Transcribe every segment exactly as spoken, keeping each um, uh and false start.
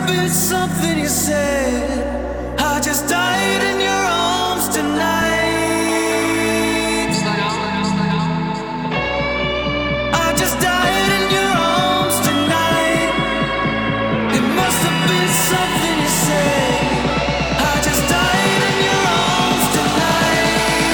have been something you said. I just died in your arms tonight. I just died in your arms tonight. It must have been something you said. I just died in your arms tonight.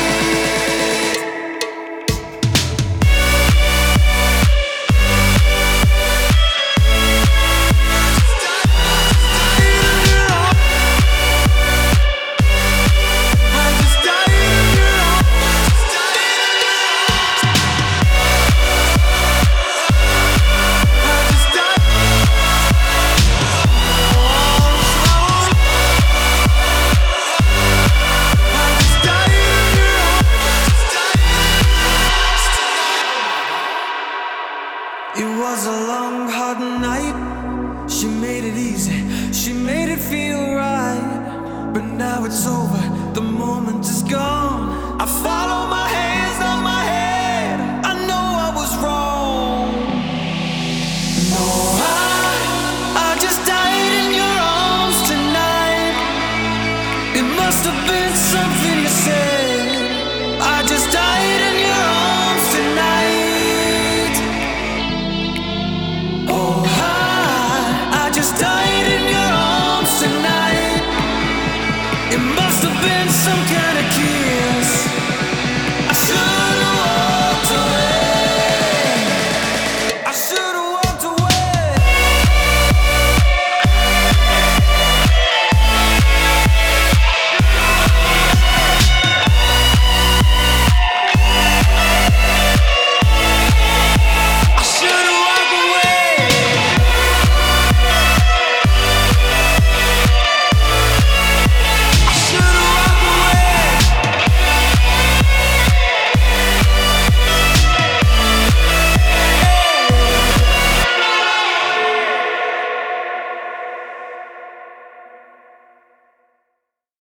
It was a long, hard night. She made it easy, she made it feel right. But now it's over, the moment is gone. I follow